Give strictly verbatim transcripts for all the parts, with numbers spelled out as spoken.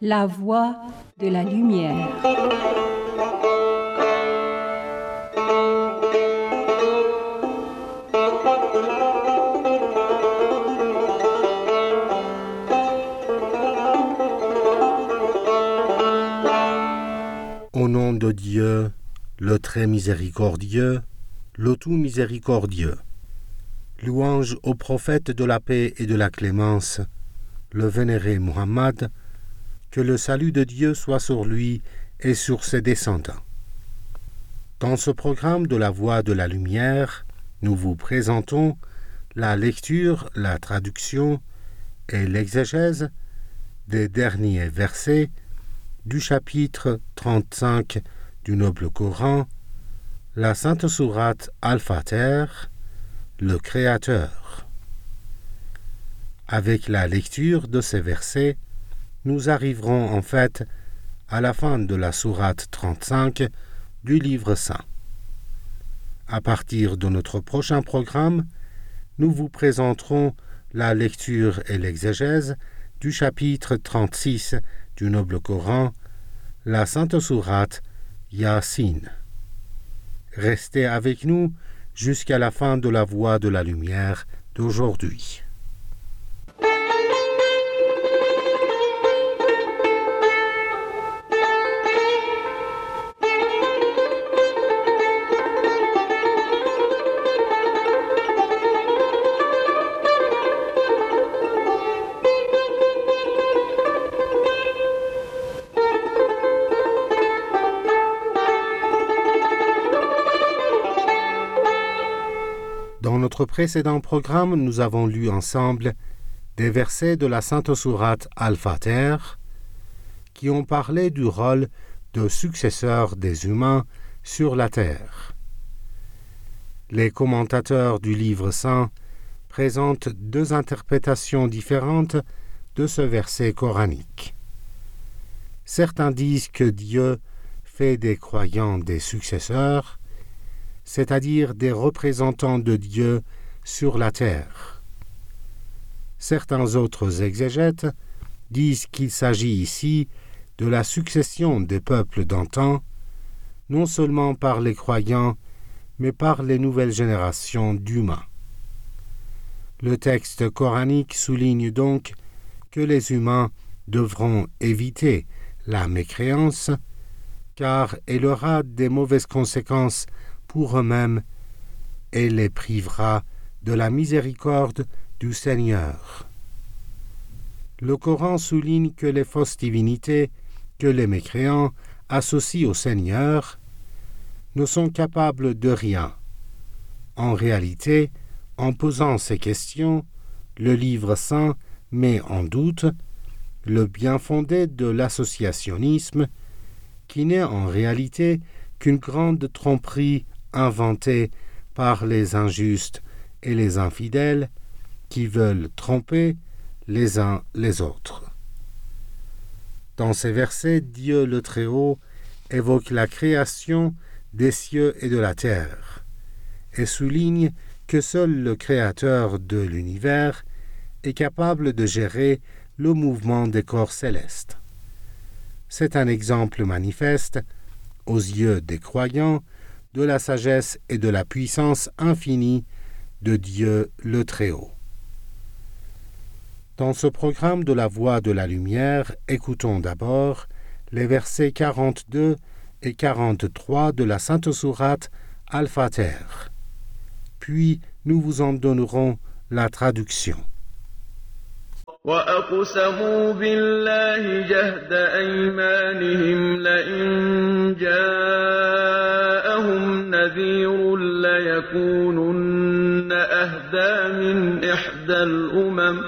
La voie de la lumière. Au nom de Dieu, le très miséricordieux, le tout miséricordieux. Louange au prophète de la paix et de la clémence, le vénéré Muhammad, que le salut de Dieu soit sur lui et sur ses descendants. Dans ce programme de la Voie de la Lumière, nous vous présentons la lecture, la traduction et l'exégèse des derniers versets du chapitre trente-cinq du Noble Coran, la Sainte Sourate Al-Fatir, le Créateur. Avec la lecture de ces versets, nous arriverons en fait à la fin de la Sourate trente-cinq du Livre Saint. À partir de notre prochain programme, nous vous présenterons la lecture et l'exégèse du chapitre trente-six du Noble Coran, la Sainte Sourate Yasin. Restez avec nous jusqu'à la fin de la Voie de la Lumière d'aujourd'hui. Dans notre précédent programme, nous avons lu ensemble des versets de la Sainte Sourate Al-Fatir qui ont parlé du rôle de successeur des humains sur la terre. Les commentateurs du Livre Saint présentent deux interprétations différentes de ce verset coranique. Certains disent que Dieu fait des croyants des successeurs, c'est-à-dire des représentants de Dieu sur la terre. Certains autres exégètes disent qu'il s'agit ici de la succession des peuples d'antan, non seulement par les croyants, mais par les nouvelles générations d'humains. Le texte coranique souligne donc que les humains devront éviter la mécréance, car elle aura des mauvaises conséquences pour eux-mêmes et les privera de la miséricorde du Seigneur. Le Coran souligne que les fausses divinités que les mécréants associent au Seigneur ne sont capables de rien. En réalité, en posant ces questions, le Livre Saint met en doute le bien fondé de l'associationnisme, qui n'est en réalité qu'une grande tromperie inventée par les injustes et les infidèles qui veulent tromper les uns les autres. Dans ces versets, Dieu le Très-Haut évoque la création des cieux et de la terre et souligne que seul le Créateur de l'univers est capable de gérer le mouvement des corps célestes. C'est un exemple manifeste, aux yeux des croyants, de la sagesse et de la puissance infinie de Dieu le Très-Haut. Dans ce programme de la Voie de la Lumière, écoutons d'abord les versets quarante-deux et quarante-trois de la Sainte Sourate Al-Fatir. Puis nous vous en donnerons la traduction. وَأَقْسَمُوا بِاللَّهِ جَهْدَ أَيْمَانِهِمْ لَئِن جَاءَهُمْ نَذِيرٌ لَّيَكُونُنَّ أَهْدَىٰ مِنْ إِحْدَى الْأُمَمِ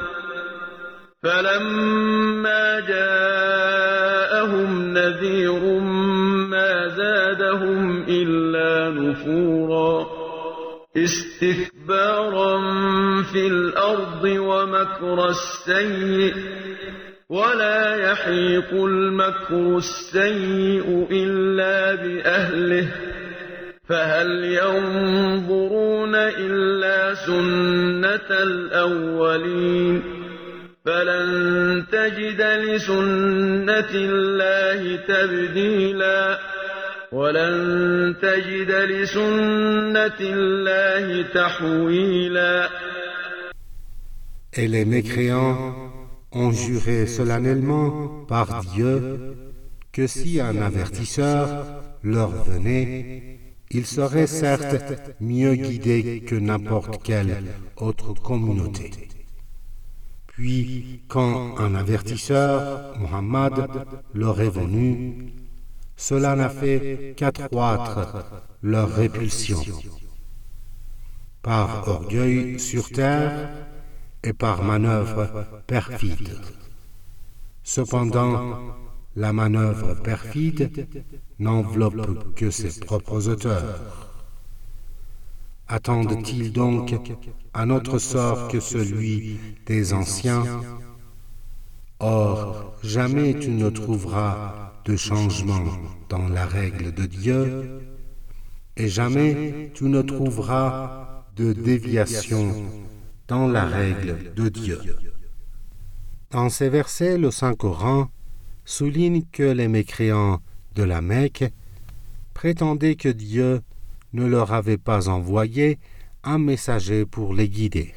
فَلَمَّا جَاءَهُمْ نَذِيرٌ مَّا زَادَهُمْ إِلَّا نُفُورًا استكبارا في الأرض ومكر السيء ولا يحيق المكر السيء إلا بأهله فهل ينظرون إلا سنة الأولين فلن تجد لسنة الله تبديلا ولن تجد لسنة الله تحويلا. Et les mécréants ont juré solennellement par Dieu que si un avertisseur leur venait, ils seraient certes mieux guidés que n'importe quelle autre communauté. Puis, quand un avertisseur, Muhammad, leur est venu, cela n'a fait qu'accroître leur répulsion. Par orgueil sur terre et par manœuvre perfide. Cependant, la manœuvre perfide n'enveloppe que ses propres auteurs. Attendent-ils donc un autre sort que celui des anciens? Or, jamais tu ne trouveras de changement dans la règle de Dieu, et jamais tu ne trouveras de déviation dans la règle de Dieu. Dans ces versets, le Saint-Coran souligne que les mécréants de la Mecque prétendaient que Dieu ne leur avait pas envoyé un messager pour les guider.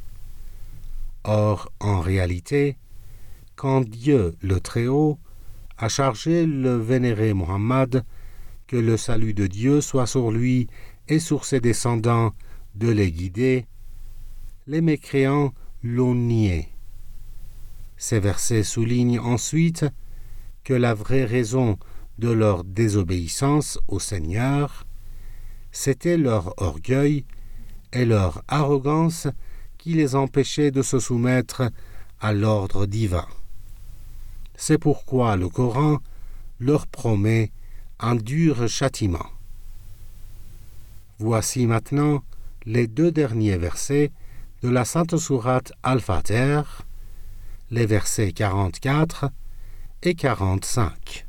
Or, en réalité, quand Dieu, le Très-Haut, a chargé le vénéré Muhammad, que le salut de Dieu soit sur lui et sur ses descendants, de les guider, les mécréants l'ont nié. Ces versets soulignent ensuite que la vraie raison de leur désobéissance au Seigneur, c'était leur orgueil et leur arrogance qui les empêchaient de se soumettre à l'ordre divin. C'est pourquoi le Coran leur promet un dur châtiment. Voici maintenant les deux derniers versets de la Sainte Sourate Al-Fatir, les versets quarante-quatre et quarante-cinq.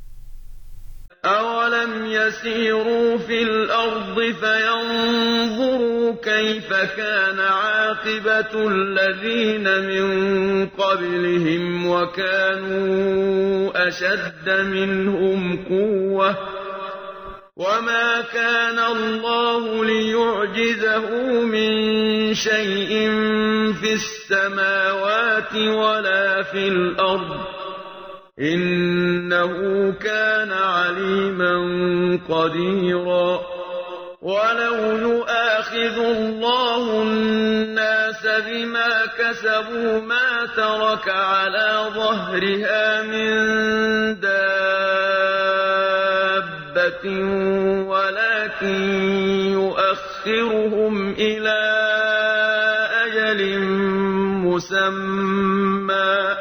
أولم يسيروا في الأرض فينظروا كيف كان عاقبة الذين من قبلهم وكانوا أشد منهم قوة وما كان الله ليعجزه من شيء في السماوات ولا في الأرض إنه كان عليما قديرا. ولو يؤاخذ الله الناس بما كسبوا ما ترك على ظهرها من دابة ولكن يؤخرهم إلى أجل مسمى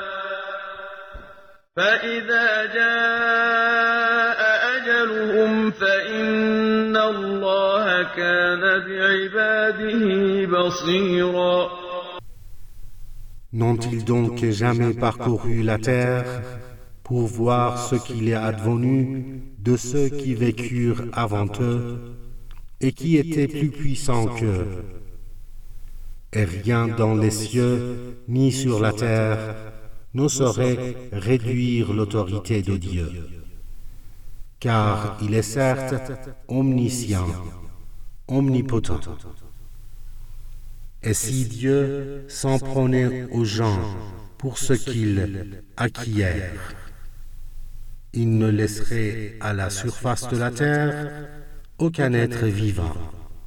فإذا جاء أجلهم فإن الله كان بعباده بصيرا. N'ont-ils donc jamais parcouru la terre pour voir ce qu'il est advenu de ceux qui vécurent avant eux et qui étaient plus puissants qu'eux? Et rien dans les cieux ni sur la terre ne saurait réduire l'autorité de Dieu, car il est certes omniscient, omnipotent. Et si Dieu s'en prenait aux gens pour ce qu'ils acquièrent, il ne laisserait à la surface de la terre aucun être vivant.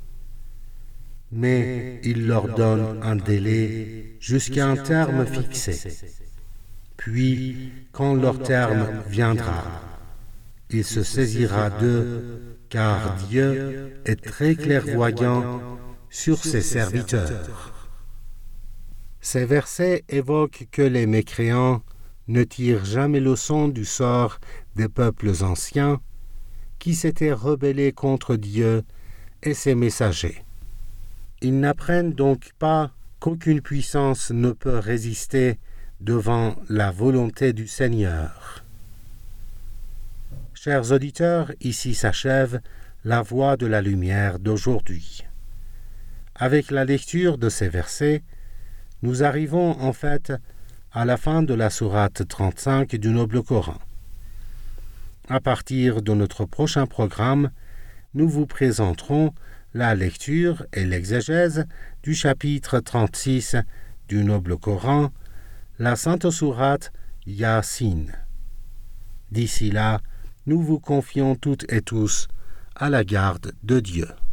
Mais il leur donne un délai jusqu'à un terme fixé. Puis, quand leur terme viendra, il se saisira d'eux, car Dieu est très clairvoyant sur ses serviteurs. Ces versets évoquent que les mécréants ne tirent jamais leçon du sort des peuples anciens qui s'étaient rebellés contre Dieu et ses messagers. Ils n'apprennent donc pas qu'aucune puissance ne peut résister devant la volonté du Seigneur. Chers auditeurs, ici s'achève la voie de la lumière d'aujourd'hui. Avec la lecture de ces versets, nous arrivons en fait à la fin de la sourate trente-cinq du Noble Coran. À partir de notre prochain programme, nous vous présenterons la lecture et l'exégèse du chapitre trente-six du Noble Coran, la Sainte Sourate Yasin. D'ici là, nous vous confions toutes et tous à la garde de Dieu.